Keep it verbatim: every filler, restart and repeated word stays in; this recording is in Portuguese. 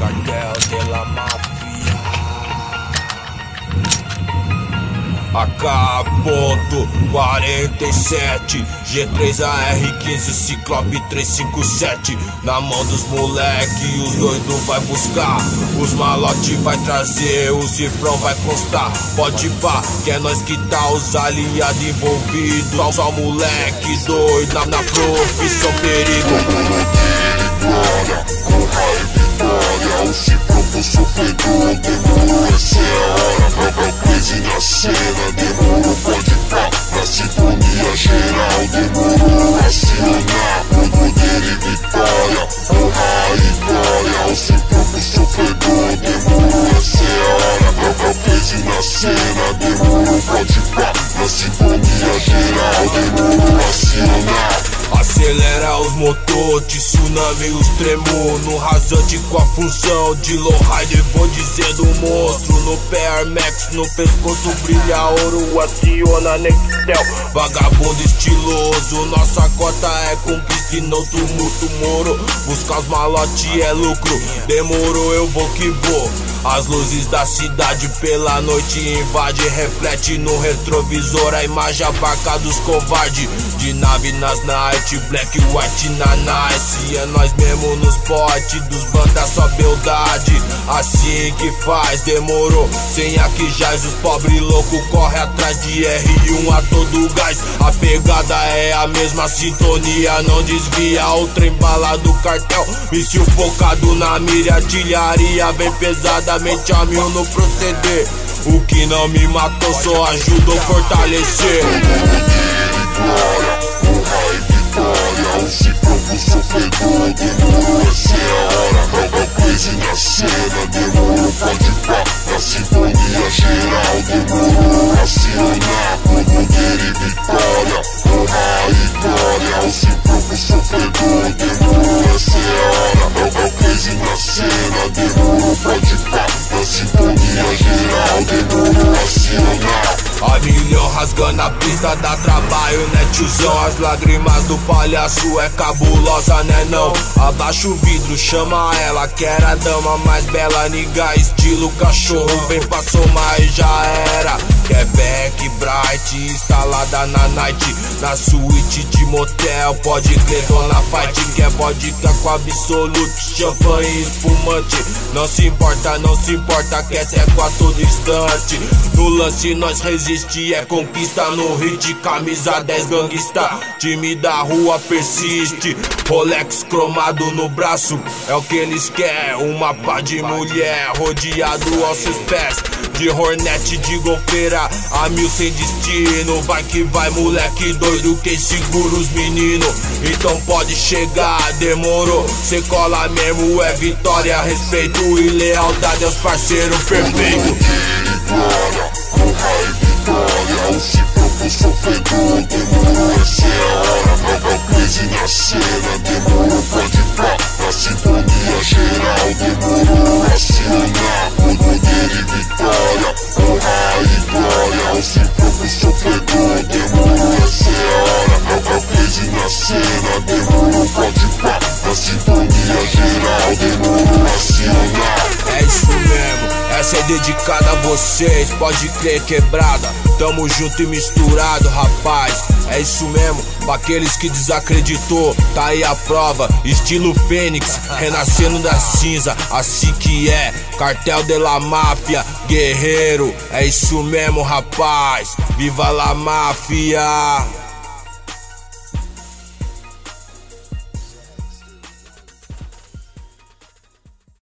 Cartel de la Mafia. A K quarenta e sete, G três A R quinze, Ciclope trezentos e cinquenta e sete. Na mão dos moleque, os doidos vai buscar. Os malote vai trazer, o cifrão vai constar. Pode pá, que é nós que tá os aliados envolvidos. Só, só moleque doido na, na profissão perigo. Glória, com raio e vitória, o cifrão pro sofredor. Demorou, essa é a hora, Rebel Crazy na cena. Demorou, pode pá, na sintonia geral. Demorou, acionar, com poder e vitória, com raio e glória, o cifrão pro sofredor. Demorou, essa é a hora, Rebel Crazy na cena. Demorou, pode pá, na sintonia geral. Demorou, acionar. Acelera os motor, tsunami os tremor. No rasante com a função de low rider, vou dizer do monstro. No pé Air Max, no pescoço brilha ouro. Aciona Nextel, vagabundo estiloso. Nossa cota é conquista e não tumulto moro. Buscar os malote é lucro, demorou eu vou que vou. As luzes da cidade pela noite invade, reflete no retrovisor a imagem abaca dos covardes. De nave nas night, black white na nice. É nós mesmo nos potes dos bandas, só beldade. Assim que faz, demorou. Sem aqui jaz, os pobres loucos corre atrás de R um a todo gás. A pegada é a mesma sintonia, não desvia o trem bala do cartel. Míssil focado na mira, artilharia vem pesadamente a mil no proceder. O que não me matou só ajudou a fortalecer. Glória, com raio e vitória, o cifrão pro sofredor. Demorou, essa é a hora, Rebel Crazy na cena. Demorou, pode pá, na sintonia geral. Demorou, acionar, com poder e vitória, com raio e glória, o cifrão pro sofredor. Demorou, essa é a hora, Rebel Crazy na cena. Demorou, pode pá, na sintonia geral. Demorou, acionar. A milhão rasgando a pista, dá trabalho, né tiozão? As lágrimas do palhaço é cabulosa, né não? Abaixa o vidro, chama ela, que era a dama mais bela. Niga, estilo cachorro, vem pra somar e já era. Quebec Bright, instalada na night, na suíte de motel. Pode crer, dona fight, que é vodka com absolute, champanhe e espumante. Não se importa, não se importa, que essa é com a todo instante. No lance nós resiste, é conquista no hit. Camisa dez gangsta, time da rua persiste. Rolex cromado no braço, é o que eles querem. Uma pá de mulher, rodeado aos seus pés. De Hornet, de golfeira, a mil sem destino. Vai que vai moleque doido, quem segura os meninos. Então pode chegar, demorou. Cê cola mesmo, é vitória. Respeito e lealdade aos parceiros perfeitos. Glória, com raio e vitória, o cifrão pro sofredor. Demorou, essa é a hora, Rebel Crazy na cena. Demorou, pode pá, na sintonia geral. Demorou, acionar, com poder e vitória, com raio e glória, o cifrão pro sofredor. Demorou, essa é a hora, Rebel Crazy na cena. Demorou, pode pá, na sintonia geral. Demorou, acionar. É isso mesmo, essa é dedicada a vocês, pode crer quebrada. Tamo junto e misturado, rapaz. É isso mesmo, pra aqueles que desacreditou, tá aí a prova. Estilo Fênix, renascendo da cinza, assim que é. Cartel de la Mafia, guerreiro. É isso mesmo, rapaz. Viva la Mafia.